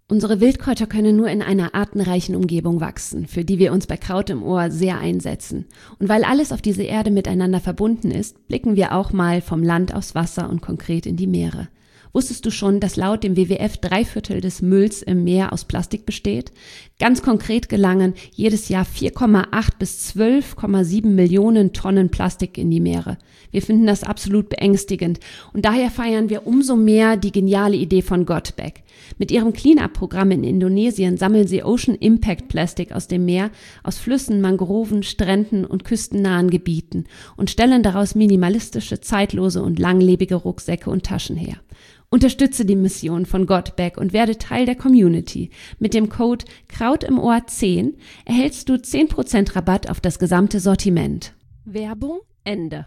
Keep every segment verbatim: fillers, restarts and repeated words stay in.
Unsere Wildkräuter können nur in einer artenreichen Umgebung wachsen, für die wir uns bei Kraut im Ohr sehr einsetzen. Und weil alles auf dieser Erde miteinander verbunden ist, blicken wir auch mal vom Land aufs Wasser und konkret in die Meere. Wusstest du schon, dass laut dem W W F drei Viertel des Mülls im Meer aus Plastik besteht? Ganz konkret gelangen jedes Jahr vier Komma acht bis zwölf Komma sieben Millionen Tonnen Plastik in die Meere. Wir finden das absolut beängstigend und daher feiern wir umso mehr die geniale Idee von Gotback. Mit ihrem Clean-up-Programm in Indonesien sammeln sie Ocean Impact Plastik aus dem Meer, aus Flüssen, Mangroven, Stränden und küstennahen Gebieten und stellen daraus minimalistische, zeitlose und langlebige Rucksäcke und Taschen her. Unterstütze die Mission von Gotback und werde Teil der Community. Mit dem Code Kraut im Ohr zehn erhältst du zehn Prozent Rabatt auf das gesamte Sortiment. Werbung Ende.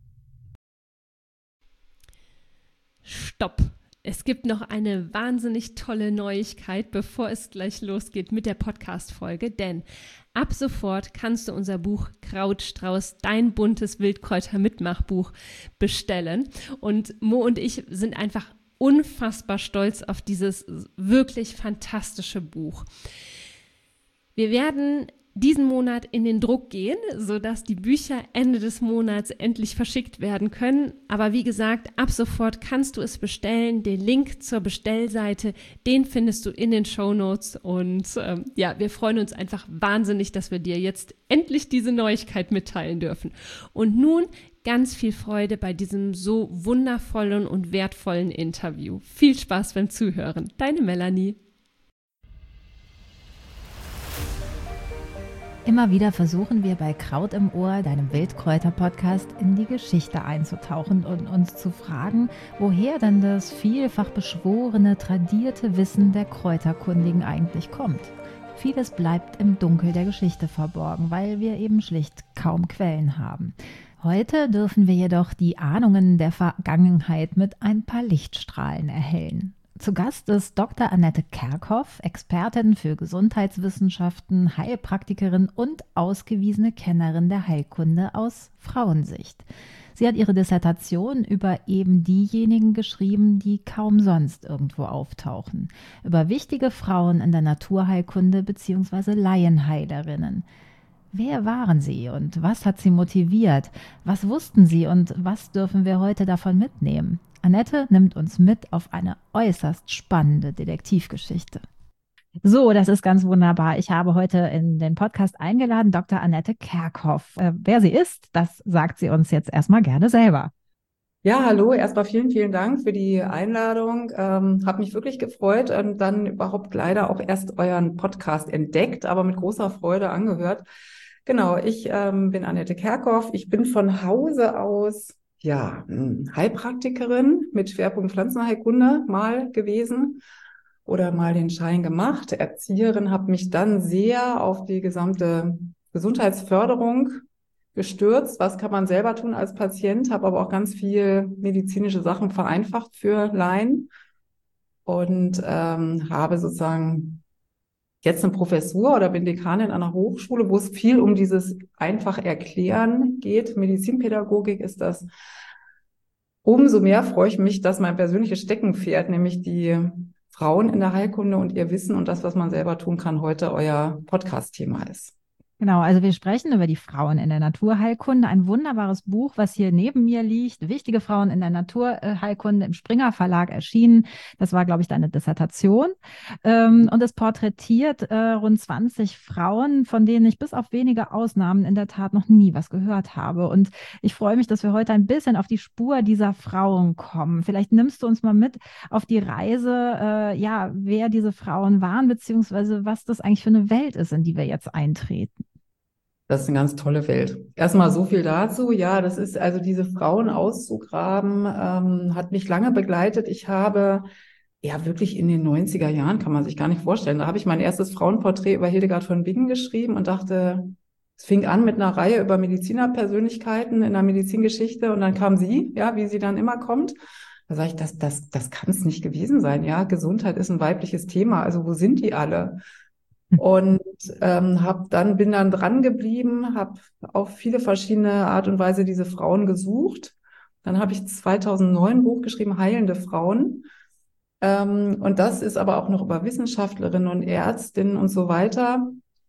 Stopp! Es gibt noch eine wahnsinnig tolle Neuigkeit, bevor es gleich losgeht mit der Podcast-Folge, denn ab sofort kannst du unser Buch Krautstrauß, dein buntes Wildkräuter-Mitmachbuch bestellen. Und Mo und ich sind einfach unfassbar stolz auf dieses wirklich fantastische Buch. Wir werden diesen Monat in den Druck gehen, sodass die Bücher Ende des Monats endlich verschickt werden können. Aber wie gesagt, ab sofort kannst du es bestellen. Den Link zur Bestellseite, den findest du in den Shownotes. Und ähm, ja, wir freuen uns einfach wahnsinnig, dass wir dir jetzt endlich diese Neuigkeit mitteilen dürfen. Und nun ganz viel Freude bei diesem so wundervollen und wertvollen Interview. Viel Spaß beim Zuhören. Deine Melanie. Immer wieder versuchen wir bei Kraut im Ohr, deinem Wildkräuter-Podcast, in die Geschichte einzutauchen und uns zu fragen, woher denn das vielfach beschworene, tradierte Wissen der Kräuterkundigen eigentlich kommt. Vieles bleibt im Dunkel der Geschichte verborgen, weil wir eben schlicht kaum Quellen haben. Heute dürfen wir jedoch die Ahnungen der Vergangenheit mit ein paar Lichtstrahlen erhellen. Zu Gast ist Doktor Annette Kerkhoff, Expertin für Gesundheitswissenschaften, Heilpraktikerin und ausgewiesene Kennerin der Heilkunde aus Frauensicht. Sie hat ihre Dissertation über eben diejenigen geschrieben, die kaum sonst irgendwo auftauchen, über wichtige Frauen in der Naturheilkunde bzw. Laienheilerinnen. Wer waren sie und was hat sie motiviert? Was wussten sie und was dürfen wir heute davon mitnehmen? Annette nimmt uns mit auf eine äußerst spannende Detektivgeschichte. So, das ist ganz wunderbar. Ich habe heute in den Podcast eingeladen Doktor Annette Kerkhoff. Äh, wer sie ist, das sagt sie uns jetzt erstmal gerne selber. Ja, hallo, erstmal vielen, vielen Dank für die Einladung. Ähm, habe mich wirklich gefreut und dann überhaupt leider auch erst euren Podcast entdeckt, aber mit großer Freude angehört. Genau, ich ähm, bin Annette Kerkhoff. Ich bin von Hause aus ja Heilpraktikerin mit Schwerpunkt Pflanzenheilkunde mal gewesen oder mal den Schein gemacht. Erzieherin, habe mich dann sehr auf die gesamte Gesundheitsförderung gestürzt. Was kann man selber tun als Patient? Habe aber auch ganz viel medizinische Sachen vereinfacht für Laien und ähm, habe sozusagen jetzt eine Professur oder bin Dekanin an einer Hochschule, wo es viel um dieses einfach Erklären geht. Medizinpädagogik ist das. Umso mehr freue ich mich, dass mein persönliches Steckenpferd, nämlich die Frauen in der Heilkunde und ihr Wissen und das, was man selber tun kann, heute euer Podcast-Thema ist. Genau, also wir sprechen über die Frauen in der Naturheilkunde, ein wunderbares Buch, was hier neben mir liegt, Wichtige Frauen in der Naturheilkunde, im Springer Verlag erschienen. Das war, glaube ich, deine Dissertation. Ähm, und es porträtiert äh, rund zwanzig Frauen, von denen ich bis auf wenige Ausnahmen in der Tat noch nie was gehört habe. Und ich freue mich, dass wir heute ein bisschen auf die Spur dieser Frauen kommen. Vielleicht nimmst du uns mal mit auf die Reise, äh, ja, wer diese Frauen waren, beziehungsweise was das eigentlich für eine Welt ist, in die wir jetzt eintreten. Das ist eine ganz tolle Welt. Erstmal so viel dazu. Ja, das ist also diese Frauen auszugraben, ähm, hat mich lange begleitet. Ich habe ja wirklich in den neunziger Jahren, kann man sich gar nicht vorstellen, da habe ich mein erstes Frauenporträt über Hildegard von Bingen geschrieben und dachte, es fing an mit einer Reihe über Medizinerpersönlichkeiten in der Medizingeschichte und dann kam sie, ja, wie sie dann immer kommt. Da sage ich, das, das, das kann es nicht gewesen sein. Ja, Gesundheit ist ein weibliches Thema. Also wo sind die alle? Und ähm, hab dann bin dann dran geblieben, habe auf viele verschiedene Art und Weise diese Frauen gesucht. Dann habe ich zweitausendneun ein Buch geschrieben, Heilende Frauen. Ähm, und das ist aber auch noch über Wissenschaftlerinnen und Ärztinnen und so weiter.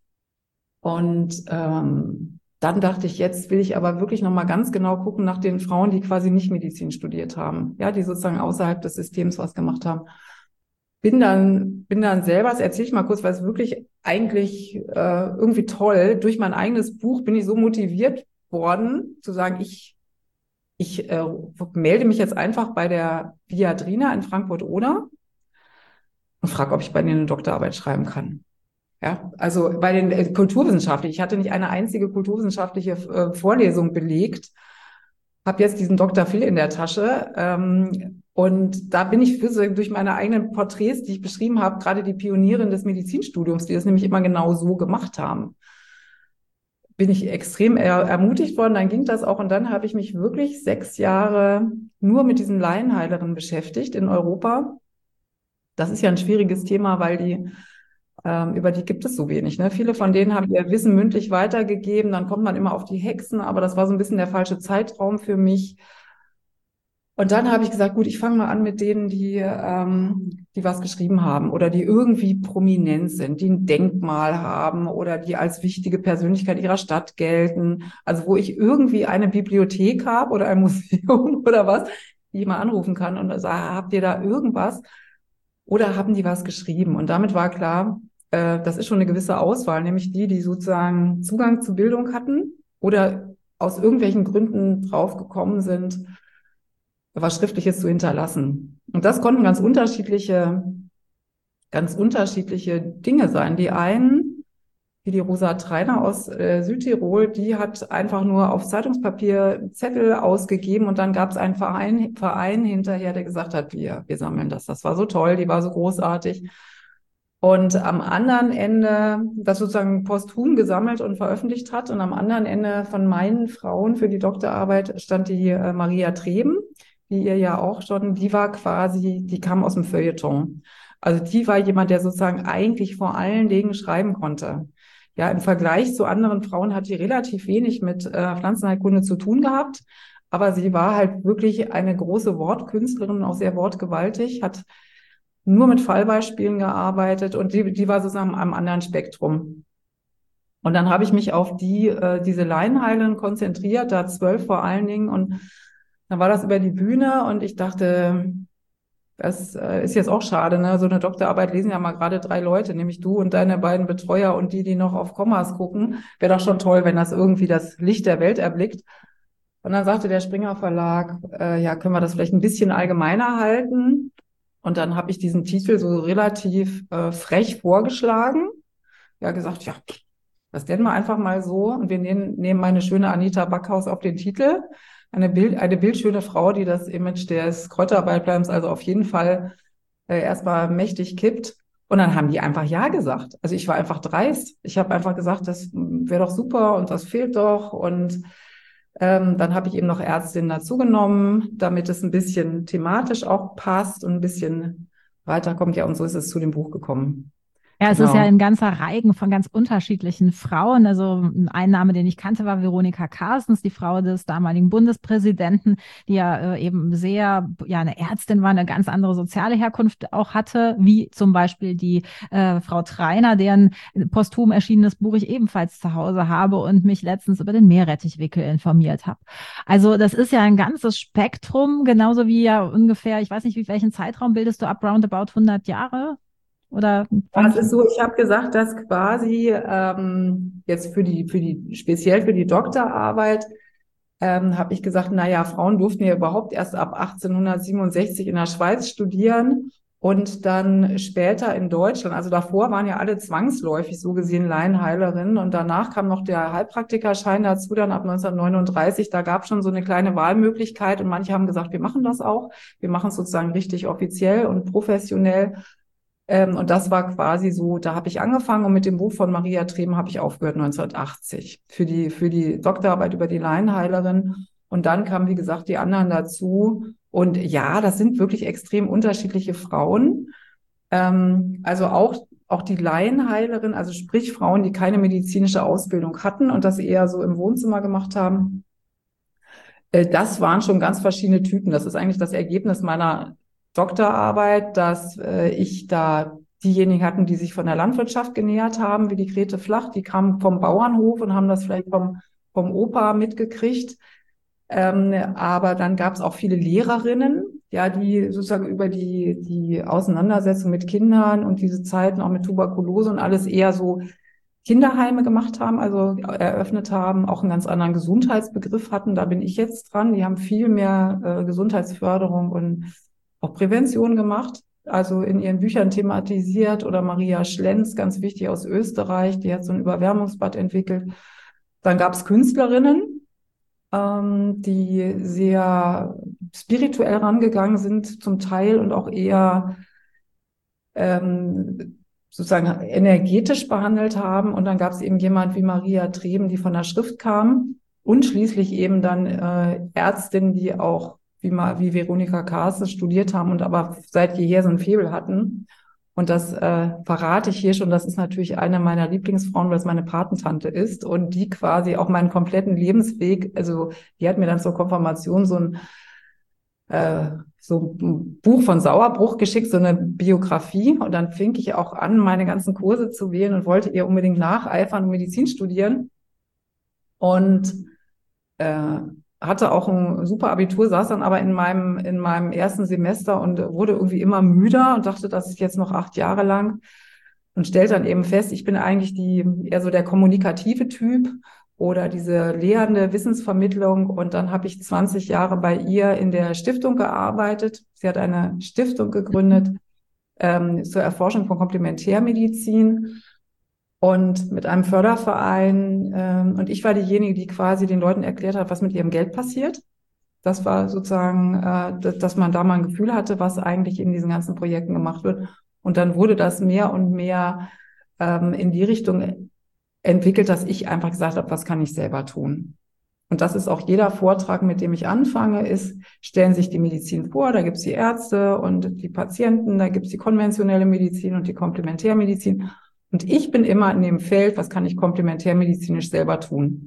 Und ähm, dann dachte ich, jetzt will ich aber wirklich nochmal ganz genau gucken nach den Frauen, die quasi nicht Medizin studiert haben, ja, die sozusagen außerhalb des Systems was gemacht haben. Bin dann, bin dann selber, das erzähle ich mal kurz, weil es wirklich eigentlich äh, irgendwie toll, durch mein eigenes Buch bin ich so motiviert worden, zu sagen, ich, ich äh, melde mich jetzt einfach bei der Viadrina in Frankfurt-Oder und frage, ob ich bei denen eine Doktorarbeit schreiben kann. Ja, also bei den äh, Kulturwissenschaften. Ich hatte nicht eine einzige kulturwissenschaftliche äh, Vorlesung belegt, habe jetzt diesen Doktor Phil in der Tasche. Ähm, und da bin ich für, durch meine eigenen Porträts, die ich beschrieben habe, gerade die Pionierin des Medizinstudiums, die das nämlich immer genau so gemacht haben, bin ich extrem er, ermutigt worden. Dann ging das auch. Und dann habe ich mich wirklich sechs Jahre nur mit diesen Laienheilerinnen beschäftigt in Europa. Das ist ja ein schwieriges Thema, weil die Ähm, über die gibt es so wenig. Ne? Viele von denen haben ihr Wissen mündlich weitergegeben. Dann kommt man immer auf die Hexen, aber das war so ein bisschen der falsche Zeitraum für mich. Und dann habe ich gesagt, gut, ich fange mal an mit denen, die, ähm, die was geschrieben haben oder die irgendwie prominent sind, die ein Denkmal haben oder die als wichtige Persönlichkeit ihrer Stadt gelten. Also wo ich irgendwie eine Bibliothek habe oder ein Museum oder was, die ich mal anrufen kann und sage, habt ihr da irgendwas? Oder haben die was geschrieben? Und damit war klar, äh, das ist schon eine gewisse Auswahl, nämlich die, die sozusagen Zugang zu Bildung hatten oder aus irgendwelchen Gründen draufgekommen sind, was Schriftliches zu hinterlassen. Und das konnten ganz unterschiedliche, ganz unterschiedliche Dinge sein. Die einen, wie die Rosa Treiner aus äh, Südtirol, die hat einfach nur auf Zeitungspapier Zettel ausgegeben und dann gab es einen Verein, Verein hinterher, der gesagt hat, wir, wir sammeln das. Das war so toll, die war so großartig. Und am anderen Ende, das sozusagen posthum gesammelt und veröffentlicht hat, und am anderen Ende von meinen Frauen für die Doktorarbeit stand die äh, Maria Treben, die ihr ja auch schon, die war quasi, die kam aus dem Feuilleton. Also die war jemand, der sozusagen eigentlich vor allen Dingen schreiben konnte. Ja, im Vergleich zu anderen Frauen hat die relativ wenig mit äh, Pflanzenheilkunde zu tun gehabt, aber sie war halt wirklich eine große Wortkünstlerin, auch sehr wortgewaltig, hat nur mit Fallbeispielen gearbeitet und die, die war sozusagen am anderen Spektrum. Und dann habe ich mich auf die, äh, diese Laienheilerinnen konzentriert, da zwölf vor allen Dingen, und dann war das über die Bühne und ich dachte, das äh, ist jetzt auch schade, ne? So eine Doktorarbeit lesen ja mal gerade drei Leute, nämlich du und deine beiden Betreuer und die, die noch auf Kommas gucken. Wäre doch schon toll, wenn das irgendwie das Licht der Welt erblickt. Und dann sagte der Springer Verlag, äh, ja, können wir das vielleicht ein bisschen allgemeiner halten? Und dann habe ich diesen Titel so relativ äh, frech vorgeschlagen. Ja, gesagt, ja, das nennen wir einfach mal so. Und wir nehmen, nehmen meine schöne Anita Backhaus auf den Titel. Eine, Bild, eine bildschöne Frau, die das Image des Kräuterarbeitbleibens also auf jeden Fall äh, erstmal mächtig kippt. Und dann haben die einfach Ja gesagt. Also ich war einfach dreist. Ich habe einfach gesagt, das wäre doch super und das fehlt doch. Und ähm, dann habe ich eben noch Ärztinnen dazugenommen, damit es ein bisschen thematisch auch passt und ein bisschen weiterkommt. Ja, und so ist es zu dem Buch gekommen. Ja, es Genau. ist ja ein ganzer Reigen von ganz unterschiedlichen Frauen. Also ein Name, den ich kannte, war Veronika Carstens, die Frau des damaligen Bundespräsidenten, die ja äh, eben sehr, ja, eine Ärztin war, eine ganz andere soziale Herkunft auch hatte, wie zum Beispiel die äh, Frau Treiner, deren posthum erschienenes Buch ich ebenfalls zu Hause habe und mich letztens über den Meerrettichwickel informiert habe. Also das ist ja ein ganzes Spektrum, genauso wie ja ungefähr, ich weiß nicht, wie welchen Zeitraum bildest du ab, roundabout hundert Jahre? Oder das ist so, ich habe gesagt, dass quasi ähm, jetzt für die, für die, speziell für die Doktorarbeit, ähm, habe ich gesagt, na ja, Frauen durften ja überhaupt erst ab achtzehnhundertsiebenundsechzig in der Schweiz studieren und dann später in Deutschland. Also davor waren ja alle zwangsläufig so gesehen Laienheilerinnen und danach kam noch der Heilpraktikerschein dazu, dann ab neunzehnhundertneununddreißig. Da gab es schon so eine kleine Wahlmöglichkeit und manche haben gesagt, wir machen das auch. Wir machen es sozusagen richtig offiziell und professionell. Ähm, und das war quasi so, da habe ich angefangen und mit dem Buch von Maria Treben habe ich aufgehört neunzehnhundertachtzig für die, für die Doktorarbeit über die Laienheilerin. Und dann kamen, wie gesagt, die anderen dazu. Und ja, das sind wirklich extrem unterschiedliche Frauen. Ähm, also auch, auch die Laienheilerin, also sprich Frauen, die keine medizinische Ausbildung hatten und das eher so im Wohnzimmer gemacht haben. Äh, das waren schon ganz verschiedene Typen. Das ist eigentlich das Ergebnis meiner Doktorarbeit, dass äh, ich da diejenigen hatten, die sich von der Landwirtschaft genähert haben, wie die Grete Flach, die kamen vom Bauernhof und haben das vielleicht vom, vom Opa mitgekriegt. Ähm, aber dann gab es auch viele Lehrerinnen, ja, die sozusagen über die, die Auseinandersetzung mit Kindern und diese Zeiten auch mit Tuberkulose und alles eher so Kinderheime gemacht haben, also eröffnet haben, auch einen ganz anderen Gesundheitsbegriff hatten. Da bin ich jetzt dran. Die haben viel mehr äh, Gesundheitsförderung und auch Prävention gemacht, also in ihren Büchern thematisiert. Oder Maria Schlenz, ganz wichtig aus Österreich, die hat so ein Überwärmungsbad entwickelt. Dann gab es Künstlerinnen, ähm, die sehr spirituell rangegangen sind zum Teil und auch eher ähm, sozusagen energetisch behandelt haben. Und dann gab es eben jemand wie Maria Treben, die von der Schrift kam. Und schließlich eben dann äh, Ärztinnen, die auch wie, mal, wie Veronika Carstens studiert haben und aber seit jeher so ein Faible hatten. Und das äh, verrate ich hier schon. Das ist natürlich eine meiner Lieblingsfrauen, weil es meine Patentante ist und die quasi auch meinen kompletten Lebensweg, also die hat mir dann zur Konfirmation so ein äh, so ein Buch von Sauerbruch geschickt, so eine Biografie. Und dann fing ich auch an, meine ganzen Kurse zu wählen und wollte ihr unbedingt nacheifern und Medizin studieren. Und äh, hatte auch ein super Abitur, saß dann aber in meinem, in meinem ersten Semester und wurde irgendwie immer müder und dachte, das ist jetzt noch acht Jahre lang. Und stellte dann eben fest, ich bin eigentlich die eher so der kommunikative Typ oder diese lehrende Wissensvermittlung. Und dann habe ich zwanzig Jahre bei ihr in der Stiftung gearbeitet. Sie hat eine Stiftung gegründet ähm, zur Erforschung von Komplementärmedizin und mit einem Förderverein. Ähm, und ich war diejenige, die quasi den Leuten erklärt hat, was mit ihrem Geld passiert. Das war sozusagen, äh, dass, dass man da mal ein Gefühl hatte, was eigentlich in diesen ganzen Projekten gemacht wird. Und dann wurde das mehr und mehr ähm, in die Richtung entwickelt, dass ich einfach gesagt habe, was kann ich selber tun? Und das ist auch jeder Vortrag, mit dem ich anfange, ist, stellen sich die Medizin vor, da gibt es die Ärzte und die Patienten, da gibt es die konventionelle Medizin und die Komplementärmedizin. Und ich bin immer in dem Feld, was kann ich komplementärmedizinisch selber tun?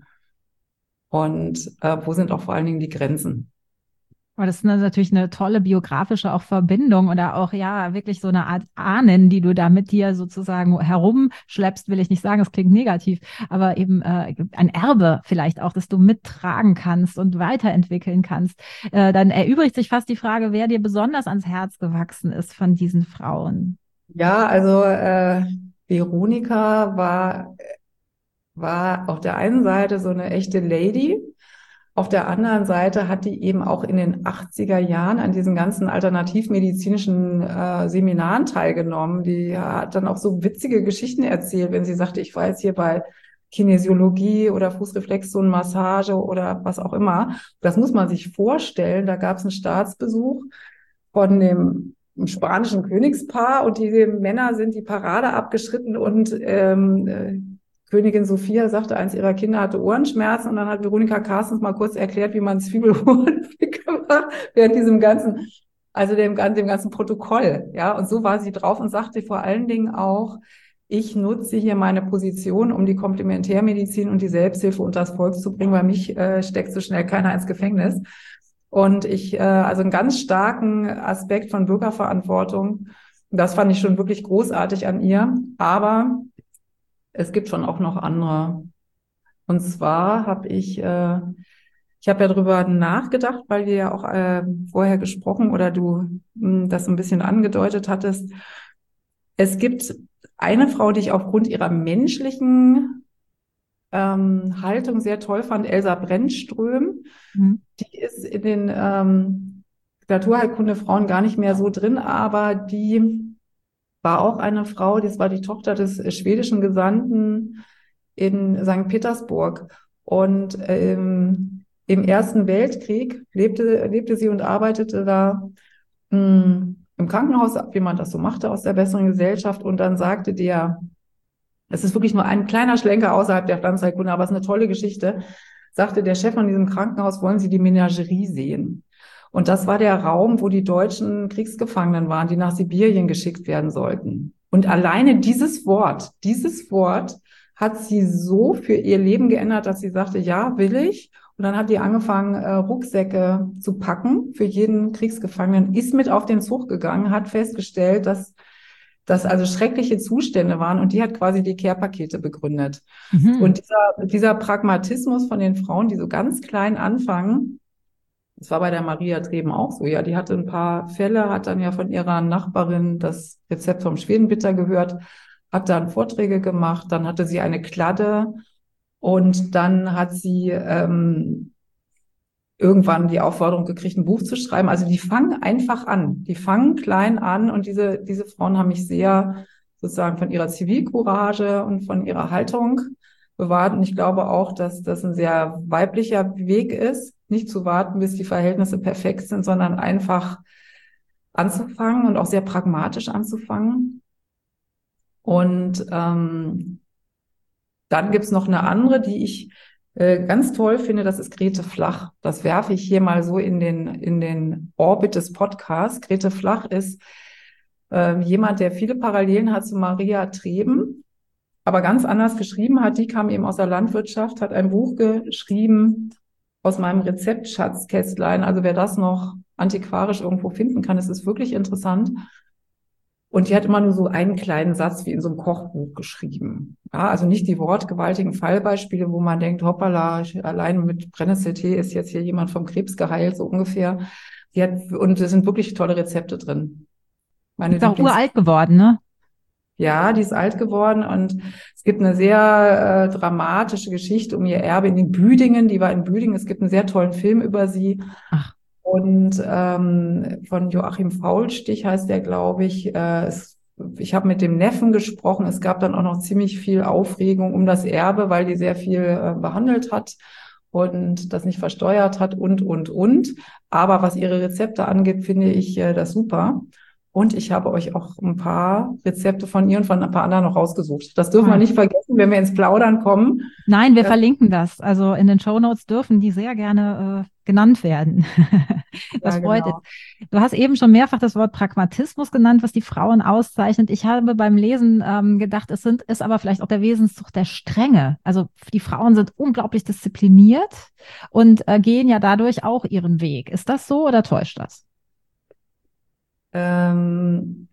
Und äh, wo sind auch vor allen Dingen die Grenzen? Aber das ist natürlich eine tolle biografische auch Verbindung oder auch ja wirklich so eine Art Ahnen, die du da mit dir sozusagen herumschleppst, will ich nicht sagen, es klingt negativ, aber eben äh, ein Erbe vielleicht auch, das du mittragen kannst und weiterentwickeln kannst. Äh, dann erübrigt sich fast die Frage, wer dir besonders ans Herz gewachsen ist von diesen Frauen. Ja, also äh, Veronika war, war auf der einen Seite so eine echte Lady. Auf der anderen Seite hat die eben auch in den achtziger Jahren an diesen ganzen alternativmedizinischen äh, Seminaren teilgenommen. Die hat dann auch so witzige Geschichten erzählt, wenn sie sagte, ich war jetzt hier bei Kinesiologie oder Fußreflexzonenmassage oder was auch immer. Das muss man sich vorstellen. Da gab es einen Staatsbesuch von dem spanischen Königspaar und die Männer sind die Parade abgeschritten und ähm, äh, Königin Sophia sagte, eins ihrer Kinder hatte Ohrenschmerzen und dann hat Veronika Carstens mal kurz erklärt, wie man Zwiebelhuhn gemacht während diesem ganzen, also dem, dem ganzen Protokoll. Ja, und so war sie drauf und sagte vor allen Dingen auch, ich nutze hier meine Position, um die Komplementärmedizin und die Selbsthilfe unter das Volk zu bringen, weil mich äh, steckt so schnell keiner ins Gefängnis. Und ich, äh, also einen ganz starken Aspekt von Bürgerverantwortung, das fand ich schon wirklich großartig an ihr, aber es gibt schon auch noch andere. Und zwar habe ich, äh, ich habe ja darüber nachgedacht, weil wir ja auch äh, vorher gesprochen oder du mh, das ein bisschen angedeutet hattest. Es gibt eine Frau, die ich aufgrund ihrer menschlichen ähm, Haltung sehr toll fand, Elsa Brennström. Mhm. Die ist in den ähm, Naturheilkunde Frauen gar nicht mehr so drin, aber die war auch eine Frau, das war die Tochter des schwedischen Gesandten in Sankt Petersburg. Und ähm, im Ersten Weltkrieg lebte, lebte sie und arbeitete da mh, im Krankenhaus, wie man das so machte, aus der besseren Gesellschaft. Und dann sagte der, es ist wirklich nur ein kleiner Schlenker außerhalb der Pflanzenheilkunde, aber es ist eine tolle Geschichte, sagte der Chef von diesem Krankenhaus, wollen Sie die Menagerie sehen? Und das war der Raum, wo die deutschen Kriegsgefangenen waren, die nach Sibirien geschickt werden sollten. Und alleine dieses Wort, dieses Wort hat sie so für ihr Leben geändert, dass sie sagte, ja, will ich. Und dann hat die angefangen, äh, Rucksäcke zu packen für jeden Kriegsgefangenen, ist mit auf den Zug gegangen, hat festgestellt, dass das also schreckliche Zustände waren und die hat quasi die Care-Pakete begründet. Mhm. Und dieser, dieser Pragmatismus von den Frauen, die so ganz klein anfangen, das war bei der Maria Treben auch so, ja, die hatte ein paar Fälle, hat dann ja von ihrer Nachbarin das Rezept vom Schwedenbitter gehört, hat dann Vorträge gemacht, dann hatte sie eine Kladde und dann hat sie ähm, irgendwann die Aufforderung gekriegt, ein Buch zu schreiben. Also die fangen einfach an, die fangen klein an und diese, diese Frauen haben mich sehr sozusagen von ihrer Zivilcourage und von ihrer Haltung bewahrt. Und ich glaube auch, dass das ein sehr weiblicher Weg ist, nicht zu warten, bis die Verhältnisse perfekt sind, sondern einfach anzufangen und auch sehr pragmatisch anzufangen. Und ähm, dann gibt's noch eine andere, die ich äh, ganz toll finde, das ist Grete Flach. Das werfe ich hier mal so in den, in den Orbit des Podcasts. Grete Flach ist äh, jemand, der viele Parallelen hat zu Maria Treben, aber ganz anders geschrieben hat. Die kam eben aus der Landwirtschaft, hat ein Buch geschrieben aus meinem Rezeptschatzkästlein. Also wer das noch antiquarisch irgendwo finden kann, es ist wirklich interessant. Und die hat immer nur so einen kleinen Satz wie in so einem Kochbuch geschrieben. Ja, also nicht die wortgewaltigen Fallbeispiele, wo man denkt, hoppala, allein mit Brennnesseltee ist jetzt hier jemand vom Krebs geheilt, so ungefähr. Die hat, und es sind wirklich tolle Rezepte drin. Meine Ist auch Lieblings- uralt geworden, ne? Ja, die ist alt geworden und es gibt eine sehr äh, dramatische Geschichte um ihr Erbe in den Büdingen. Die war in Büdingen. Es gibt einen sehr tollen Film über sie. Ach. Und ähm, von Joachim Faulstich heißt der, glaube ich. Äh, es, ich habe mit dem Neffen gesprochen. Es gab dann auch noch ziemlich viel Aufregung um das Erbe, weil die sehr viel äh, behandelt hat und das nicht versteuert hat und, und, und. Aber was ihre Rezepte angeht, finde ich äh, das super. Und ich habe euch auch ein paar Rezepte von ihr und von ein paar anderen noch rausgesucht. Das dürfen Ah. wir nicht vergessen, wenn wir ins Plaudern kommen. Nein, wir Ja. verlinken das. Also in den Shownotes dürfen die sehr gerne äh, genannt werden. Das Ja, freut genau. uns. Du hast eben schon mehrfach das Wort Pragmatismus genannt, was die Frauen auszeichnet. Ich habe beim Lesen ähm, gedacht, es sind, ist aber vielleicht auch der Wesenszug der Strenge. Also die Frauen sind unglaublich diszipliniert und äh, gehen ja dadurch auch ihren Weg. Ist das so oder täuscht das? Ähm,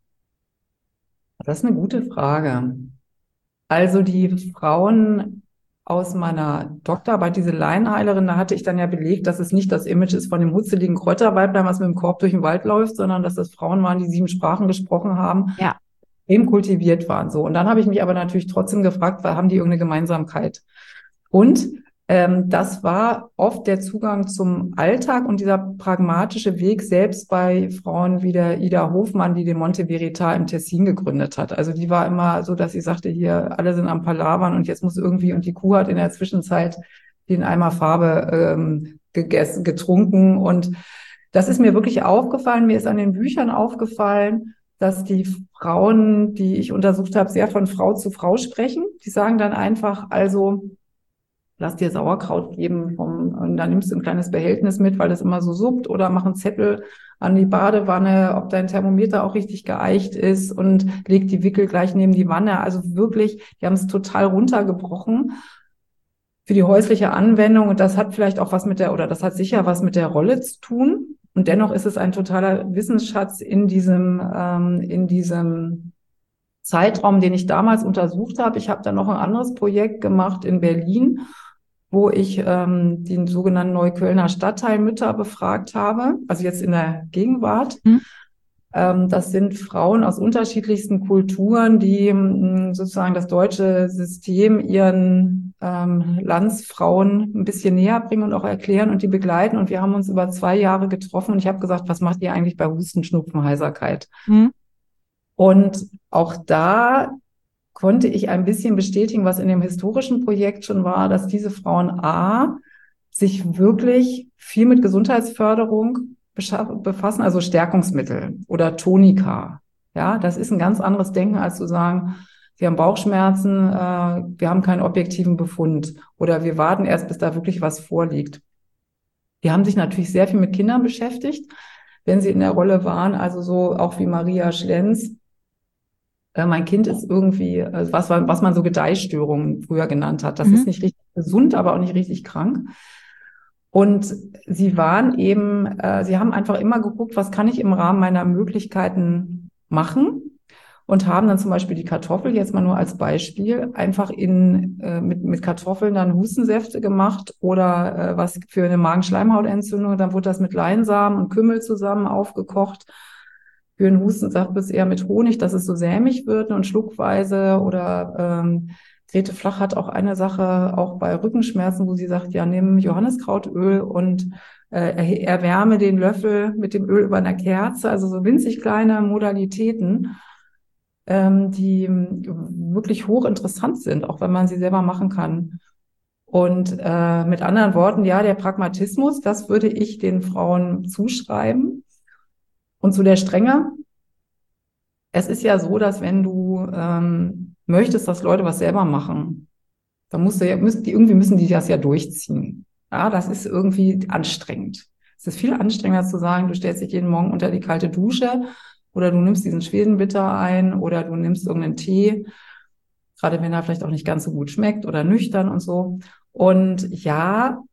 das ist eine gute Frage. Also die Frauen aus meiner Doktorarbeit, diese Laienheilerin, da hatte ich dann ja belegt, dass es nicht das Image ist von dem hutzeligen Kräuterweiblein, was mit dem Korb durch den Wald läuft, sondern dass das Frauen waren, die sieben Sprachen gesprochen haben, Ja. eben kultiviert waren. So. Und dann habe ich mich aber natürlich trotzdem gefragt, weil haben die irgendeine Gemeinsamkeit? Und ähm, das war oft der Zugang zum Alltag und dieser pragmatische Weg selbst bei Frauen wie der Ida Hofmann, die den Monte Verita im Tessin gegründet hat. Also die war immer so, dass sie sagte, hier, alle sind am Palavern und jetzt muss irgendwie, und die Kuh hat in der Zwischenzeit den Eimer Farbe ähm, gegessen, getrunken. Und das ist mir wirklich aufgefallen. Mir ist an den Büchern aufgefallen, dass die Frauen, die ich untersucht habe, sehr von Frau zu Frau sprechen. Die sagen dann einfach, also lass dir Sauerkraut geben vom, und dann nimmst du ein kleines Behältnis mit, weil das immer so suppt, oder mach einen Zettel an die Badewanne, ob dein Thermometer auch richtig geeicht ist, und leg die Wickel gleich neben die Wanne. Also wirklich, die haben es total runtergebrochen für die häusliche Anwendung, und das hat vielleicht auch was mit der, oder das hat sicher was mit der Rolle zu tun. Und dennoch ist es ein totaler Wissensschatz in diesem, ähm, in diesem Zeitraum, den ich damals untersucht habe. Ich habe dann noch ein anderes Projekt gemacht in Berlin, wo ich ähm, die sogenannten Neuköllner Stadtteilmütter befragt habe, also jetzt in der Gegenwart. Hm. Ähm, das sind Frauen aus unterschiedlichsten Kulturen, die mh, sozusagen das deutsche System ihren ähm, Landsfrauen ein bisschen näher bringen und auch erklären und die begleiten. Und wir haben uns über zwei Jahre getroffen und ich habe gesagt, was macht ihr eigentlich bei Husten, Schnupfen, Heiserkeit? Hm. Und auch da konnte ich ein bisschen bestätigen, was in dem historischen Projekt schon war, dass diese Frauen A, sich wirklich viel mit Gesundheitsförderung befassen, also Stärkungsmittel oder Tonika. Ja, das ist ein ganz anderes Denken, als zu sagen, wir haben Bauchschmerzen, äh, wir haben keinen objektiven Befund oder wir warten erst, bis da wirklich was vorliegt. Die haben sich natürlich sehr viel mit Kindern beschäftigt, wenn sie in der Rolle waren, also so auch wie Maria Schlenz. Mein Kind ist irgendwie, was, was man so Gedeihstörungen früher genannt hat. Das Mhm. ist nicht richtig gesund, aber auch nicht richtig krank. Und sie waren eben, äh, sie haben einfach immer geguckt, was kann ich im Rahmen meiner Möglichkeiten machen und haben dann zum Beispiel die Kartoffel, jetzt mal nur als Beispiel, einfach in, äh, mit, mit Kartoffeln dann Hustensäfte gemacht oder äh, was für eine Magenschleimhautentzündung, dann wurde das mit Leinsamen und Kümmel zusammen aufgekocht. Für einen Hustensaft bis eher mit Honig, dass es so sämig wird und schluckweise oder ähm, Grete Flach hat auch eine Sache, auch bei Rückenschmerzen, wo sie sagt, ja, nimm Johanniskrautöl und äh, erwärme den Löffel mit dem Öl über einer Kerze, also so winzig kleine Modalitäten, ähm, die wirklich hochinteressant sind, auch wenn man sie selber machen kann. Und äh, mit anderen Worten, ja, der Pragmatismus, das würde ich den Frauen zuschreiben. Und zu der Strenge, es ist ja so, dass wenn du ähm, möchtest, dass Leute was selber machen, dann musst du ja, müssen die, irgendwie müssen die das ja durchziehen. Ja, das ist irgendwie anstrengend. Es ist viel anstrengender zu sagen, du stellst dich jeden Morgen unter die kalte Dusche oder du nimmst diesen Schwedenbitter ein oder du nimmst irgendeinen Tee, gerade wenn er vielleicht auch nicht ganz so gut schmeckt oder nüchtern und so. Und ja,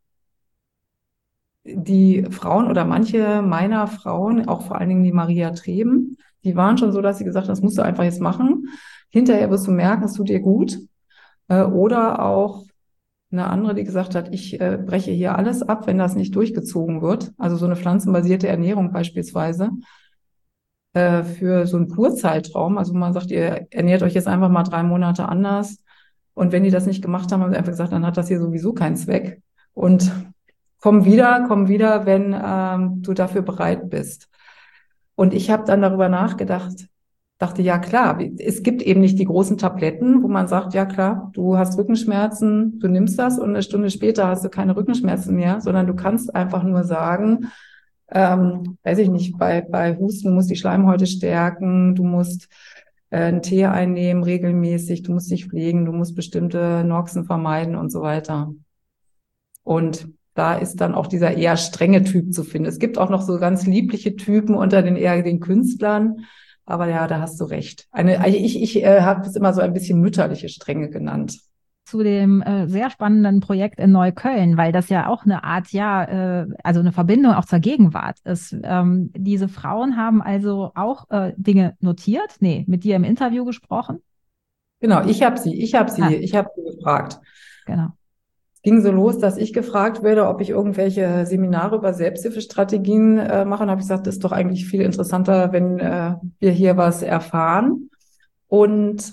die Frauen oder manche meiner Frauen, auch vor allen Dingen die Maria Treben, die waren schon so, dass sie gesagt haben, das musst du einfach jetzt machen. Hinterher wirst du merken, es tut dir gut. Äh, oder auch eine andere, die gesagt hat, ich äh, breche hier alles ab, wenn das nicht durchgezogen wird. Also so eine pflanzenbasierte Ernährung beispielsweise äh, für so einen Kurzeitraum. Also man sagt, ihr ernährt euch jetzt einfach mal drei Monate anders. Und wenn die das nicht gemacht haben, haben sie einfach gesagt, dann hat das hier sowieso keinen Zweck. Und komm wieder, komm wieder, wenn ähm, du dafür bereit bist. Und ich habe dann darüber nachgedacht, dachte, ja klar, es gibt eben nicht die großen Tabletten, wo man sagt, ja klar, du hast Rückenschmerzen, du nimmst das und eine Stunde später hast du keine Rückenschmerzen mehr, sondern du kannst einfach nur sagen, ähm, weiß ich nicht, bei, bei Husten, du musst die Schleimhäute stärken, du musst äh, einen Tee einnehmen regelmäßig, du musst dich pflegen, du musst bestimmte Noxen vermeiden und so weiter. Und da ist dann auch dieser eher strenge Typ zu finden. Es gibt auch noch so ganz liebliche Typen unter den eher den Künstlern. Aber ja, da hast du recht. Eine, ich ich äh, habe es immer so ein bisschen mütterliche Strenge genannt. Zu dem äh, sehr spannenden Projekt in Neukölln, weil das ja auch eine Art, ja, äh, also eine Verbindung auch zur Gegenwart ist. Ähm, diese Frauen haben also auch äh, Dinge notiert, nee, mit dir im Interview gesprochen. Genau, ich habe sie, ich habe sie, Ah, ich habe sie gefragt. genau. Es ging so los, dass ich gefragt werde, ob ich irgendwelche Seminare über Selbsthilfestrategien äh, mache. Und habe ich gesagt, das ist doch eigentlich viel interessanter, wenn äh, wir hier was erfahren. Und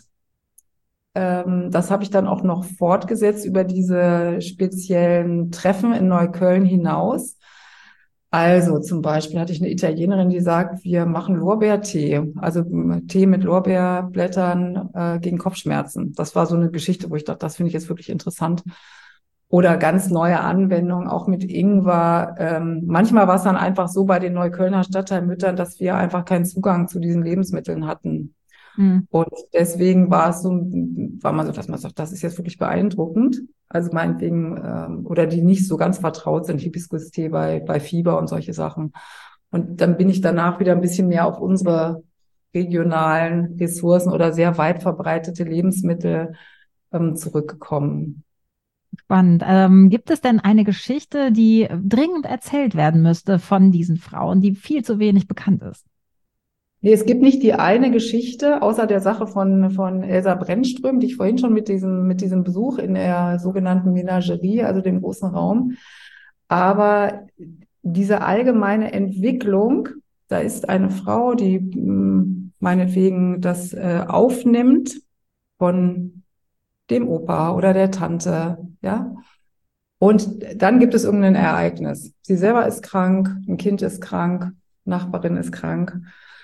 ähm, das habe ich dann auch noch fortgesetzt über diese speziellen Treffen in Neukölln hinaus. Also zum Beispiel hatte ich eine Italienerin, die sagt, wir machen Lorbeertee, also Tee mit Lorbeerblättern äh, gegen Kopfschmerzen. Das war so eine Geschichte, wo ich dachte, das finde ich jetzt wirklich interessant. Oder ganz neue Anwendungen, auch mit Ingwer. Ähm, manchmal war es dann einfach so bei den Neuköllner Stadtteilmüttern, dass wir einfach keinen Zugang zu diesen Lebensmitteln hatten. Mhm. Und deswegen war es so, war man so, dass man sagt, das ist jetzt wirklich beeindruckend. Also meinetwegen, ähm, oder die nicht so ganz vertraut sind, Hibiskus-Tee bei, bei Fieber und solche Sachen. Und dann bin ich danach wieder ein bisschen mehr auf unsere regionalen Ressourcen oder sehr weit verbreitete Lebensmittel ähm, zurückgekommen. Spannend. Ähm, gibt es denn eine Geschichte, die dringend erzählt werden müsste von diesen Frauen, die viel zu wenig bekannt ist? Nee, es gibt nicht die eine Geschichte, außer der Sache von, von Elsa Brennström, die ich vorhin schon mit diesem, mit diesem Besuch in der sogenannten Menagerie, also dem großen Raum. Aber diese allgemeine Entwicklung, da ist eine Frau, die mh, meinetwegen das äh, aufnimmt von dem Opa oder der Tante, ja. Und dann gibt es irgendein Ereignis. Sie selber ist krank, ein Kind ist krank, Nachbarin ist krank.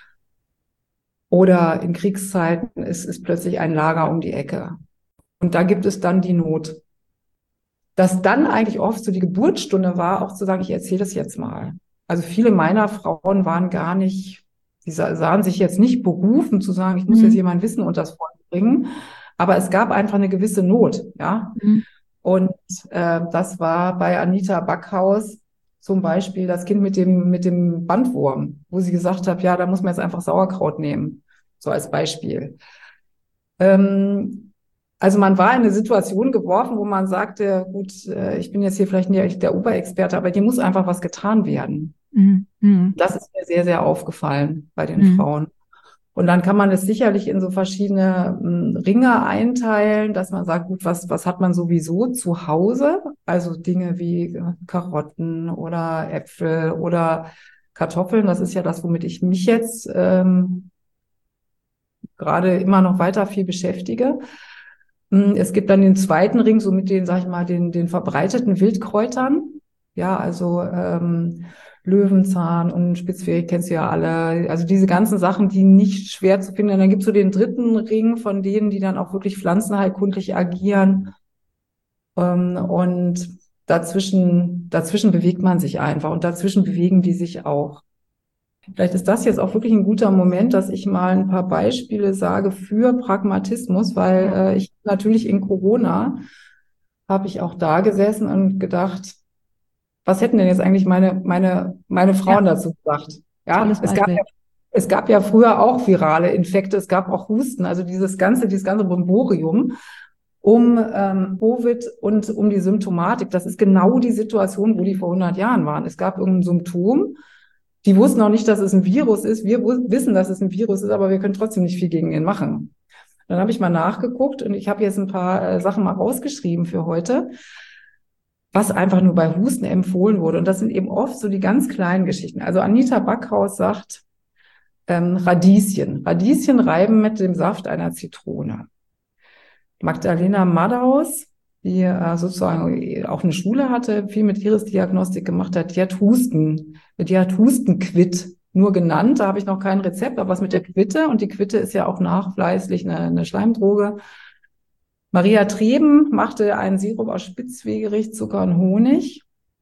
Oder in Kriegszeiten ist, ist plötzlich ein Lager um die Ecke. Und da gibt es dann die Not. Dass dann eigentlich oft so die Geburtsstunde war, auch zu sagen, ich erzähle das jetzt mal. Also viele meiner Frauen waren gar nicht, die sahen sich jetzt nicht berufen zu sagen, ich muss Mhm. jetzt hier mein Wissen unters Volk bringen. Aber es gab einfach eine gewisse Not, ja. Mhm. Und äh, das war bei Anita Backhaus zum Beispiel das Kind mit dem, mit dem Bandwurm, wo sie gesagt hat, ja, da muss man jetzt einfach Sauerkraut nehmen, so als Beispiel. Ähm, Also man war in eine Situation geworfen, wo man sagte, gut, äh, ich bin jetzt hier vielleicht nicht der Oberexperte, aber hier muss einfach was getan werden. Mhm. Mhm. Das ist mir sehr, sehr aufgefallen bei den Mhm. Frauen. Und dann kann man es sicherlich in so verschiedene ähm, Ringe einteilen, dass man sagt, gut, was, was hat man sowieso zu Hause? Also Dinge wie äh, Karotten oder Äpfel oder Kartoffeln. Das ist ja das, womit ich mich jetzt ähm, gerade immer noch weiter viel beschäftige. Mm, Es gibt dann den zweiten Ring, so mit den, sag ich mal, den, den verbreiteten Wildkräutern. Ja, also ähm, Löwenzahn und Spitzwegerich kennst du ja alle. Also diese ganzen Sachen, die nicht schwer zu finden. Und dann gibt's so den dritten Ring von denen, die dann auch wirklich pflanzenheilkundlich agieren. Ähm, und dazwischen, dazwischen bewegt man sich einfach und dazwischen bewegen die sich auch. Vielleicht ist das jetzt auch wirklich ein guter Moment, dass ich mal ein paar Beispiele sage für Pragmatismus, weil äh, ich natürlich in Corona habe ich auch da gesessen und gedacht, was hätten denn jetzt eigentlich meine, meine, meine Ja, Frauen dazu gesagt? Ja, tolles es gab Beispiel. ja, es gab ja früher auch virale Infekte, es gab auch Husten, also dieses ganze, dieses ganze Brimborium um ähm, Covid und um die Symptomatik. Das ist genau die Situation, wo die vor hundert Jahren waren. Es gab irgendein Symptom. Die wussten auch nicht, dass es ein Virus ist. Wir wu- wissen, dass es ein Virus ist, aber wir können trotzdem nicht viel gegen ihn machen. Dann habe ich mal nachgeguckt und ich habe jetzt ein paar äh, Sachen mal rausgeschrieben für heute, was einfach nur bei Husten empfohlen wurde. Und das sind eben oft so die ganz kleinen Geschichten. Also Anita Backhaus sagt, ähm, Radieschen. Radieschen reiben mit dem Saft einer Zitrone. Magdalena Maddaus, die äh, sozusagen auch eine Schule hatte, viel mit Irisdiagnostik gemacht hat, die hat Husten, die hat Hustenquit nur genannt. Da habe ich noch kein Rezept, aber was mit der Quitte, und die Quitte ist ja auch nachweislich eine, eine Schleimdroge. Maria Treben machte einen Sirup aus Spitzwegerich, Zucker und Honig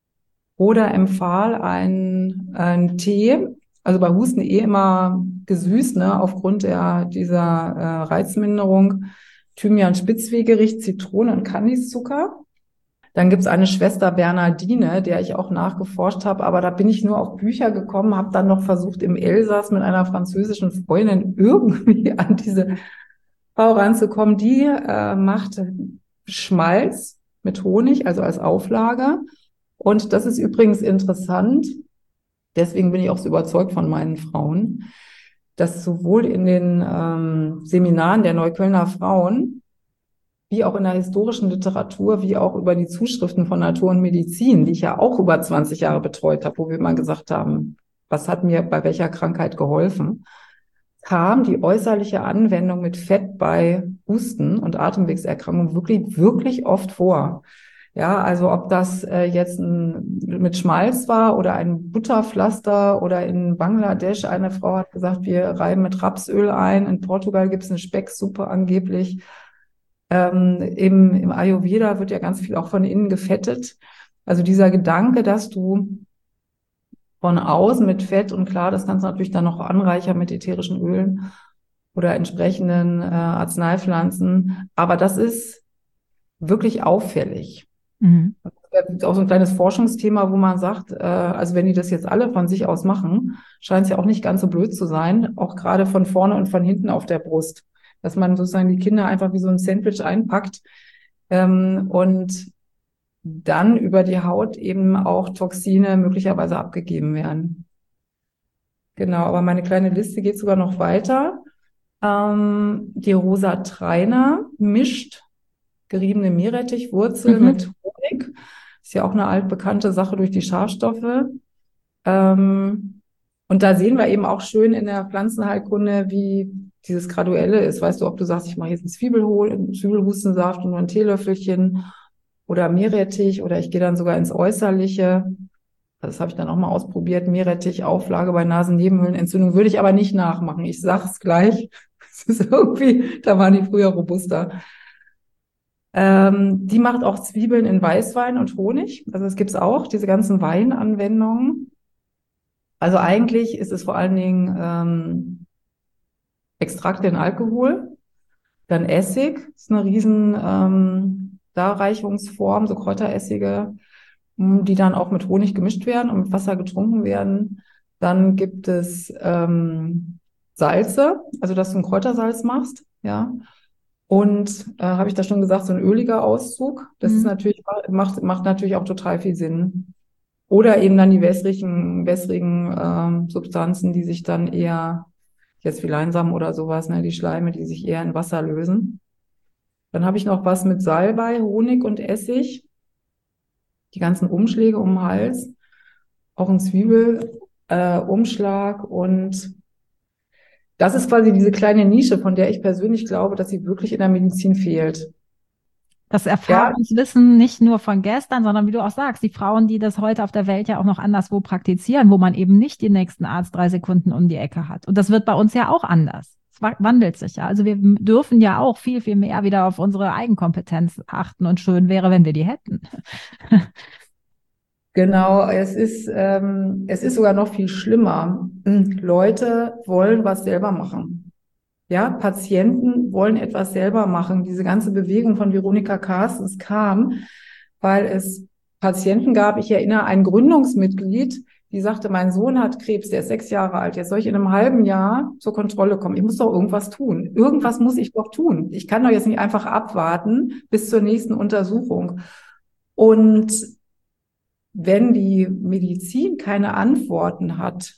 oder empfahl einen, einen Tee, also bei Husten eh immer gesüßt, ne, aufgrund der, dieser äh, Reizminderung. Thymian, Spitzwegerich, Zitrone und Kandiszucker. Dann gibt's eine Schwester Bernardine, der ich auch nachgeforscht habe, aber da bin ich nur auf Bücher gekommen, habe dann noch versucht, im Elsass mit einer französischen Freundin irgendwie an diese Frau ranzukommen. Die äh, macht Schmalz mit Honig, also als Auflage. Und das ist übrigens interessant, deswegen bin ich auch so überzeugt von meinen Frauen, dass sowohl in den ähm, Seminaren der Neuköllner Frauen, wie auch in der historischen Literatur, wie auch über die Zuschriften von Natur und Medizin, die ich ja auch über zwanzig Jahre betreut habe, wo wir mal gesagt haben, was hat mir bei welcher Krankheit geholfen, kam die äußerliche Anwendung mit Fett bei Husten und Atemwegserkrankungen wirklich, wirklich oft vor. Ja, also ob das äh, jetzt ein, mit Schmalz war oder ein Butterpflaster oder in Bangladesch, eine Frau hat gesagt, wir reiben mit Rapsöl ein. In Portugal gibt es eine Specksuppe angeblich. Ähm, im, im Ayurveda wird ja ganz viel auch von innen gefettet. Also dieser Gedanke, dass du von außen mit Fett und klar, das kannst du natürlich dann noch anreichern mit ätherischen Ölen oder entsprechenden äh, Arzneipflanzen. Aber das ist wirklich auffällig. Mhm. Das ist auch so ein kleines Forschungsthema, wo man sagt, äh, also wenn die das jetzt alle von sich aus machen, scheint es ja auch nicht ganz so blöd zu sein, auch gerade von vorne und von hinten auf der Brust, dass man sozusagen die Kinder einfach wie so ein Sandwich einpackt ähm, und dann über die Haut eben auch Toxine möglicherweise abgegeben werden. Genau, aber meine kleine Liste geht sogar noch weiter. Ähm, die Rosa Treiner mischt geriebene Meerrettichwurzel Mhm. mit Honig. Ist ja auch eine altbekannte Sache durch die Schafstoffe. Ähm, und da sehen wir eben auch schön in der Pflanzenheilkunde, wie dieses Graduelle ist. Weißt du, ob du sagst, ich mache jetzt einen Zwiebelhol, einen Zwiebelhustensaft und nur ein Teelöffelchen oder Meerrettich oder ich gehe dann sogar ins Äußerliche. Das habe ich dann auch mal ausprobiert. Meerrettich, Auflage bei Nasennebenhöhlenentzündung würde ich aber nicht nachmachen. Ich sag's gleich. Es ist irgendwie, da waren die früher robuster. Ähm, die macht auch Zwiebeln in Weißwein und Honig. Also es gibt's auch, diese ganzen Weinanwendungen. Also eigentlich ist es vor allen Dingen ähm, Extrakte in Alkohol, dann Essig, ist eine riesen ähm, Darreichungsform, so Kräuteressige, mh, die dann auch mit Honig gemischt werden und mit Wasser getrunken werden. Dann gibt es ähm, Salze, also dass du ein Kräutersalz machst, ja. Und äh, habe ich da schon gesagt, so ein öliger Auszug, das ist Mhm. natürlich, macht, macht natürlich auch total viel Sinn. Oder eben dann die wässrigen, wässrigen ähm, Substanzen, die sich dann eher, jetzt wie Leinsamen oder sowas, ne, die Schleime, die sich eher in Wasser lösen. Dann habe ich noch was mit Salbei, Honig und Essig, die ganzen Umschläge um den Hals, auch ein Zwiebelumschlag äh, Umschlag. Und das ist quasi diese kleine Nische, von der ich persönlich glaube, dass sie wirklich in der Medizin fehlt. Das Ja, Erfahrungswissen nicht nur von gestern, sondern wie du auch sagst, die Frauen, die das heute auf der Welt ja auch noch anderswo praktizieren, wo man eben nicht den nächsten Arzt drei Sekunden um die Ecke hat. Und das wird bei uns ja auch anders. Es wa- wandelt sich ja. Also wir m- dürfen ja auch viel, viel mehr wieder auf unsere Eigenkompetenz achten und schön wäre, wenn wir die hätten. genau. Es ist, ähm, es ist sogar noch viel schlimmer. Hm, Leute wollen was selber machen. Ja, Patienten wollen etwas selber machen. Diese ganze Bewegung von Veronika Carstens kam, weil es Patienten gab. Ich erinnere ein Gründungsmitglied, die sagte, mein Sohn hat Krebs, der ist sechs Jahre alt. Jetzt soll ich in einem halben Jahr zur Kontrolle kommen. Ich muss doch irgendwas tun. Irgendwas muss ich doch tun. Ich kann doch jetzt nicht einfach abwarten bis zur nächsten Untersuchung. Und wenn die Medizin keine Antworten hat,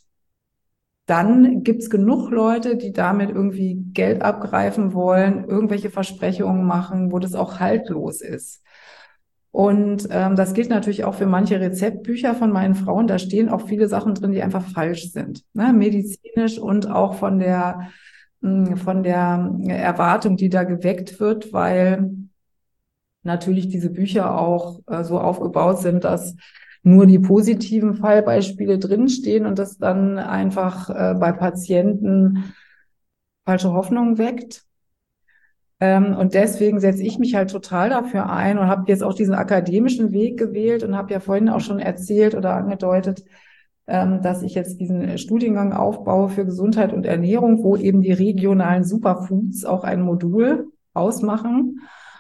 dann gibt's genug Leute, die damit irgendwie Geld abgreifen wollen, irgendwelche Versprechungen machen, wo das auch haltlos ist. Und ähm, das gilt natürlich auch für manche Rezeptbücher von meinen Frauen. Da stehen auch viele Sachen drin, die einfach falsch sind, ne? Medizinisch und auch von der mh, von der Erwartung, die da geweckt wird, weil natürlich diese Bücher auch äh, so aufgebaut sind, dass nur die positiven Fallbeispiele drinstehen und das dann einfach äh, bei Patienten falsche Hoffnungen weckt. Ähm, und deswegen setze ich mich halt total dafür ein und habe jetzt auch diesen akademischen Weg gewählt und habe ja vorhin auch schon erzählt oder angedeutet, ähm, dass ich jetzt diesen Studiengang aufbaue für Gesundheit und Ernährung, wo eben die regionalen Superfoods auch ein Modul ausmachen.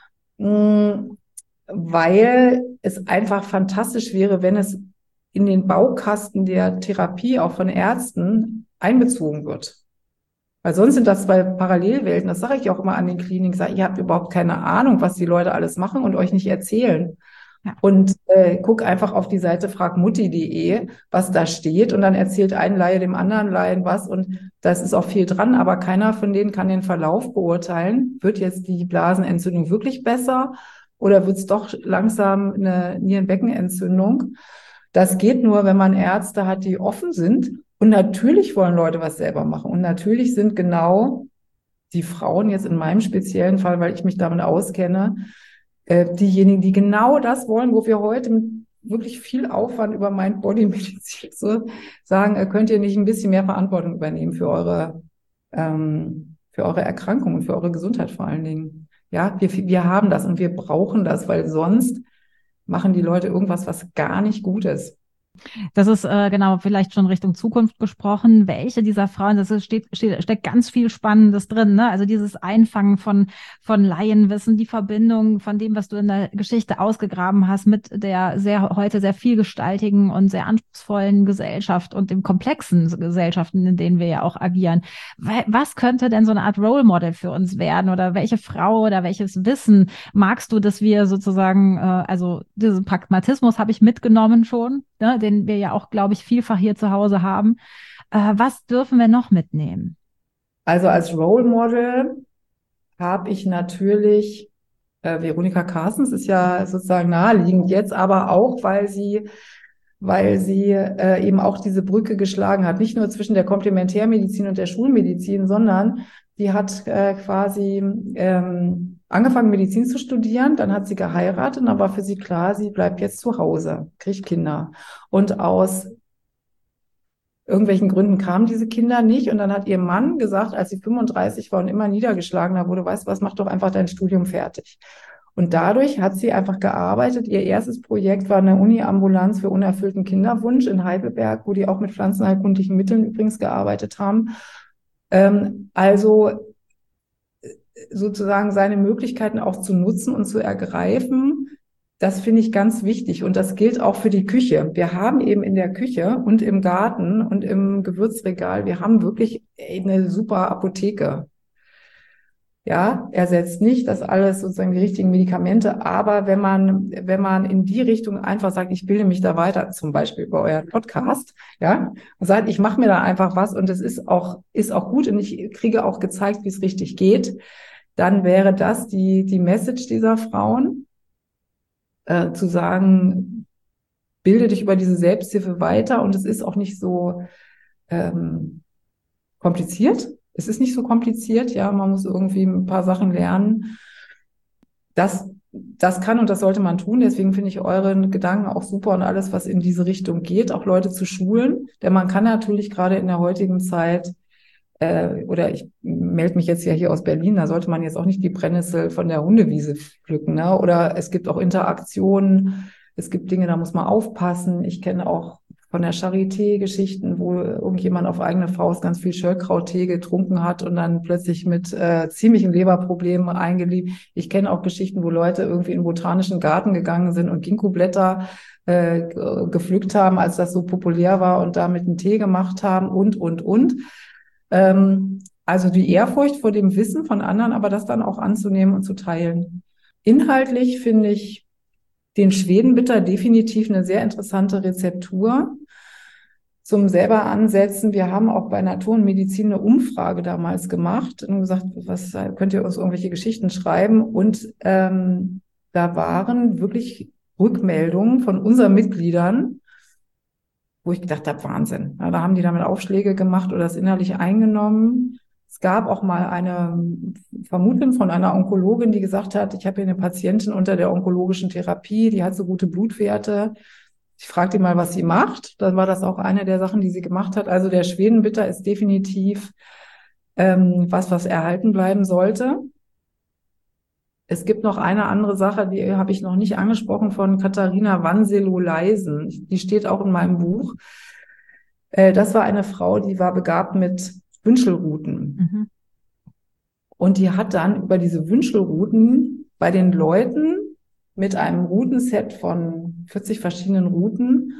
Mm, weil es einfach fantastisch wäre, wenn es in den Baukasten der Therapie auch von Ärzten einbezogen wird. Weil sonst sind das zwei Parallelwelten. Das sage ich auch immer an den Kliniken. Ich sage, ihr habt überhaupt keine Ahnung, was die Leute alles machen und euch nicht erzählen. Ja. Und äh, guck einfach auf die Seite fragmutti punkt de, was da steht. Und dann erzählt ein Laie dem anderen Laien was. Und da ist auch viel dran, aber keiner von denen kann den Verlauf beurteilen. Wird jetzt die Blasenentzündung wirklich besser oder wird es doch langsam eine Nierenbeckenentzündung? Das geht nur, wenn man Ärzte hat, die offen sind. Und natürlich wollen Leute was selber machen. Und natürlich sind genau die Frauen jetzt in meinem speziellen Fall, weil ich mich damit auskenne, äh, diejenigen, die genau das wollen, wo wir heute mit wirklich viel Aufwand über Mind-Body-Medizin so sagen, äh, könnt ihr nicht ein bisschen mehr Verantwortung übernehmen für eure, ähm, für eure Erkrankung und für eure Gesundheit vor allen Dingen. Ja, wir, wir haben das und wir brauchen das, weil sonst machen die Leute irgendwas, was gar nicht gut ist. Das ist äh, genau vielleicht schon Richtung Zukunft gesprochen. Welche dieser Frauen, das ist, steht, steht, steckt ganz viel Spannendes drin, ne? Also dieses Einfangen von, von Laienwissen, die Verbindung von dem, was du in der Geschichte ausgegraben hast, mit der sehr heute sehr vielgestaltigen und sehr anspruchsvollen Gesellschaft und den komplexen Gesellschaften, in denen wir ja auch agieren. Was könnte denn so eine Art Role Model für uns werden oder welche Frau oder welches Wissen magst du, dass wir sozusagen, äh, also diesen Pragmatismus habe ich mitgenommen schon, ne, den wir ja auch, glaube ich, vielfach hier zu Hause haben. Äh, was dürfen wir noch mitnehmen? Also als Role Model habe ich natürlich äh, Veronika Carstens, ist ja sozusagen naheliegend jetzt, aber auch, weil sie, weil sie äh, eben auch diese Brücke geschlagen hat, nicht nur zwischen der Komplementärmedizin und der Schulmedizin, sondern sie hat äh, quasi ähm, angefangen, Medizin zu studieren, dann hat sie geheiratet und dann war für sie klar, sie bleibt jetzt zu Hause, kriegt Kinder. Und aus irgendwelchen Gründen kamen diese Kinder nicht. Und dann hat ihr Mann gesagt, als sie fünfunddreißig war und immer niedergeschlagener wurde, weißt du was, mach doch einfach dein Studium fertig. Und dadurch hat sie einfach gearbeitet. Ihr erstes Projekt war eine Uni-Ambulanz für unerfüllten Kinderwunsch in Heidelberg, wo die auch mit pflanzenheilkundlichen Mitteln übrigens gearbeitet haben. Ähm, also sozusagen seine Möglichkeiten auch zu nutzen und zu ergreifen, das finde ich ganz wichtig. Und das gilt auch für die Küche. Wir haben eben in der Küche und im Garten und im Gewürzregal, wir haben wirklich eine super Apotheke. Ja, ersetzt nicht das alles sozusagen die richtigen Medikamente, aber wenn man, wenn man in die Richtung einfach sagt, ich bilde mich da weiter, zum Beispiel über euren Podcast, ja, und sagt, ich mache mir da einfach was und es ist auch, ist auch gut und ich kriege auch gezeigt, wie es richtig geht, dann wäre das die, die Message dieser Frauen, äh, zu sagen, bilde dich über diese Selbsthilfe weiter und es ist auch nicht so ähm, kompliziert. Es ist nicht so kompliziert, ja, man muss irgendwie ein paar Sachen lernen. Das, das kann und das sollte man tun. Deswegen finde ich euren Gedanken auch super und alles, was in diese Richtung geht, auch Leute zu schulen. Denn man kann natürlich gerade in der heutigen Zeit, äh, oder ich melde mich jetzt ja hier aus Berlin, da sollte man jetzt auch nicht die Brennnessel von der Hundewiese pflücken, ne? Oder es gibt auch Interaktionen, es gibt Dinge, da muss man aufpassen. Ich kenne auch von der Charité-Geschichten, wo irgendjemand auf eigene Faust ganz viel Schöllkrauttee getrunken hat und dann plötzlich mit äh, ziemlichen Leberproblemen eingeliefert. Ich kenne auch Geschichten, wo Leute irgendwie in den botanischen Garten gegangen sind und Ginkgoblätter äh, gepflückt haben, als das so populär war und damit einen Tee gemacht haben und, und, und. Ähm, also die Ehrfurcht vor dem Wissen von anderen, aber das dann auch anzunehmen und zu teilen. Inhaltlich finde ich den Schwedenbitter definitiv eine sehr interessante Rezeptur zum selber ansetzen. Wir haben auch bei Natur und Medizin eine Umfrage damals gemacht und gesagt, was könnt ihr uns irgendwelche Geschichten schreiben? Und ähm, da waren wirklich Rückmeldungen von unseren Mitgliedern, wo ich gedacht habe, Wahnsinn. Ja, da haben die damit Aufschläge gemacht oder das innerlich eingenommen. Es gab auch mal eine Vermutung von einer Onkologin, die gesagt hat, ich habe hier eine Patientin unter der onkologischen Therapie, die hat so gute Blutwerte. Ich fragte die mal, was sie macht. Dann war das auch eine der Sachen, die sie gemacht hat. Also der Schwedenbitter ist definitiv ähm, was, was erhalten bleiben sollte. Es gibt noch eine andere Sache, die habe ich noch nicht angesprochen, von Katharina Wannselo-Leisen. Die steht auch in meinem Buch. Äh, das war eine Frau, die war begabt mit Wünschelruten. Mhm. Und die hat dann über diese Wünschelruten bei den Leuten mit einem Routenset von vierzig verschiedenen Routen,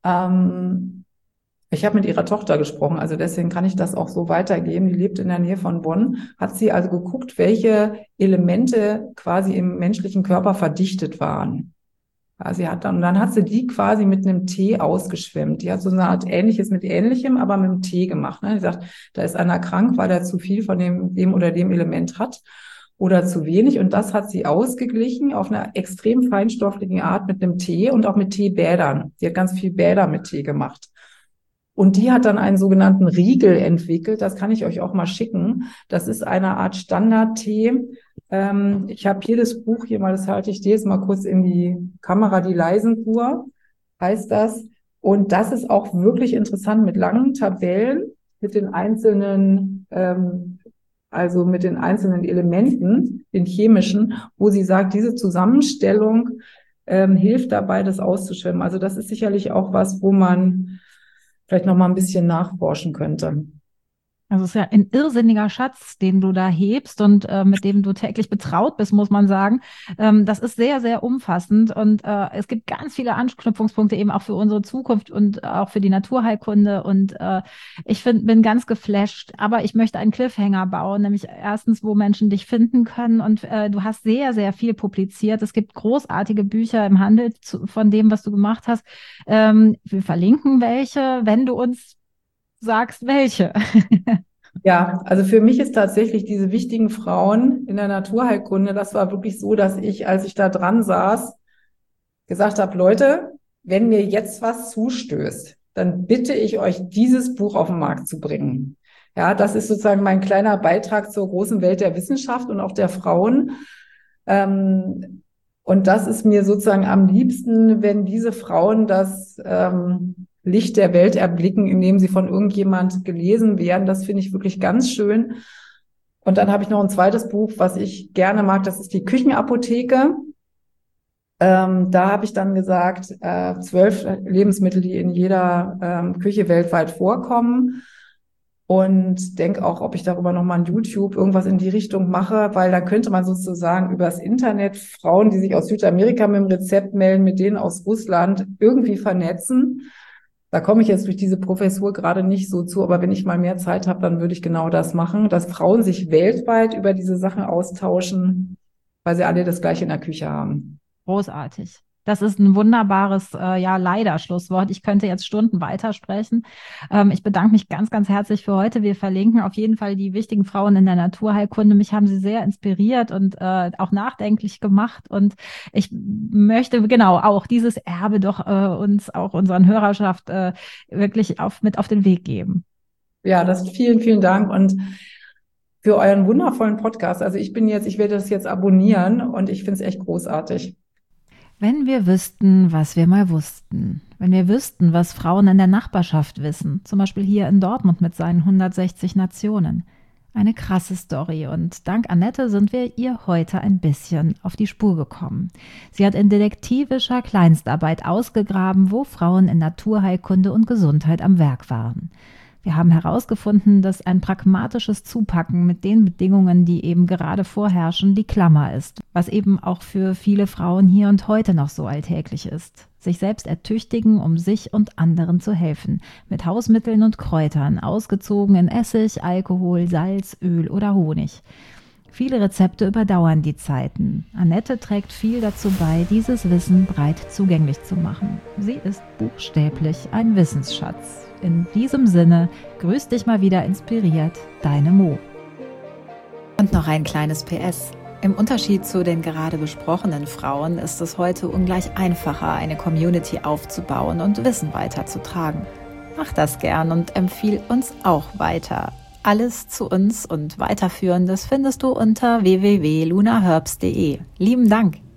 ähm, ich habe mit ihrer Tochter gesprochen, also deswegen kann ich das auch so weitergeben. Die lebt in der Nähe von Bonn. Hat sie also geguckt, welche Elemente quasi im menschlichen Körper verdichtet waren. Ja, sie hat dann, und dann hat sie die quasi mit einem Tee ausgeschwemmt. Die hat so eine Art Ähnliches mit Ähnlichem, aber mit einem Tee gemacht. Ne? Die sagt, da ist einer krank, weil er zu viel von dem, dem oder dem Element hat oder zu wenig. Und das hat sie ausgeglichen auf einer extrem feinstofflichen Art mit einem Tee und auch mit Teebädern. Sie hat ganz viel Bäder mit Tee gemacht. Und die hat dann einen sogenannten Riegel entwickelt. Das kann ich euch auch mal schicken. Das ist eine Art Standardtee. Ähm, ich habe hier das Buch hier mal, das halte ich dir jetzt mal kurz in die Kamera, die Leisenkur heißt das. Und das ist auch wirklich interessant mit langen Tabellen, mit den einzelnen, ähm, also mit den einzelnen Elementen, den chemischen, wo sie sagt, diese Zusammenstellung ähm, hilft dabei, das auszuschwemmen. Also das ist sicherlich auch was, wo man vielleicht noch mal ein bisschen nachforschen könnte. Also es ist ja ein irrsinniger Schatz, den du da hebst und äh, mit dem du täglich betraut bist, muss man sagen. Ähm, das ist sehr, sehr umfassend und äh, es gibt ganz viele Anknüpfungspunkte eben auch für unsere Zukunft und auch für die Naturheilkunde und äh, ich find, bin ganz geflasht, aber ich möchte einen Cliffhanger bauen, nämlich erstens, wo Menschen dich finden können und äh, du hast sehr, sehr viel publiziert. Es gibt großartige Bücher im Handel zu, von dem, was du gemacht hast. Ähm, wir verlinken welche, wenn du uns sagst, welche. Ja, also für mich ist tatsächlich diese wichtigen Frauen in der Naturheilkunde, das war wirklich so, dass ich, als ich da dran saß, gesagt habe, Leute, wenn mir jetzt was zustößt, dann bitte ich euch, dieses Buch auf den Markt zu bringen. Ja, das ist sozusagen mein kleiner Beitrag zur großen Welt der Wissenschaft und auch der Frauen. Ähm, und das ist mir sozusagen am liebsten, wenn diese Frauen das ähm, Licht der Welt erblicken, indem sie von irgendjemand gelesen werden. Das finde ich wirklich ganz schön. Und dann habe ich noch ein zweites Buch, was ich gerne mag. Das ist die Küchenapotheke. Ähm, da habe ich dann gesagt, äh, zwölf Lebensmittel, die in jeder ähm, Küche weltweit vorkommen. Und denke auch, ob ich darüber nochmal ein YouTube irgendwas in die Richtung mache, weil da könnte man sozusagen übers Internet Frauen, die sich aus Südamerika mit dem Rezept melden, mit denen aus Russland irgendwie vernetzen. Da komme ich jetzt durch diese Professur gerade nicht so zu, aber wenn ich mal mehr Zeit habe, dann würde ich genau das machen, dass Frauen sich weltweit über diese Sachen austauschen, weil sie alle das Gleiche in der Küche haben. Großartig. Das ist ein wunderbares, äh, ja, leider Schlusswort. Ich könnte jetzt Stunden weitersprechen. Ähm, ich bedanke mich ganz, ganz herzlich für heute. Wir verlinken auf jeden Fall die wichtigen Frauen in der Naturheilkunde. Mich haben sie sehr inspiriert und äh, auch nachdenklich gemacht. Und ich möchte genau auch dieses Erbe doch äh, uns, auch unseren Hörerschaft äh, wirklich auf, mit auf den Weg geben. Ja, das vielen, vielen Dank und für euren wundervollen Podcast. Also ich bin jetzt, ich werde das jetzt abonnieren und ich finde es echt großartig. Wenn wir wüssten, was wir mal wussten, wenn wir wüssten, was Frauen in der Nachbarschaft wissen, zum Beispiel hier in Dortmund mit seinen hundertsechzig Nationen. Eine krasse Story und dank Annette sind wir ihr heute ein bisschen auf die Spur gekommen. Sie hat in detektivischer Kleinstarbeit ausgegraben, wo Frauen in Naturheilkunde und Gesundheit am Werk waren. Wir haben herausgefunden, dass ein pragmatisches Zupacken mit den Bedingungen, die eben gerade vorherrschen, die Klammer ist, was eben auch für viele Frauen hier und heute noch so alltäglich ist. Sich selbst ertüchtigen, um sich und anderen zu helfen, mit Hausmitteln und Kräutern, ausgezogen in Essig, Alkohol, Salz, Öl oder Honig. Viele Rezepte überdauern die Zeiten. Annette trägt viel dazu bei, dieses Wissen breit zugänglich zu machen. Sie ist buchstäblich ein Wissensschatz. In diesem Sinne, grüß dich mal wieder inspiriert, deine Mo. Und noch ein kleines P S. Im Unterschied zu den gerade besprochenen Frauen ist es heute ungleich einfacher, eine Community aufzubauen und Wissen weiterzutragen. Mach das gern und empfiehl uns auch weiter. Alles zu uns und Weiterführendes findest du unter w w w punkt luna herbs punkt d e. Lieben Dank!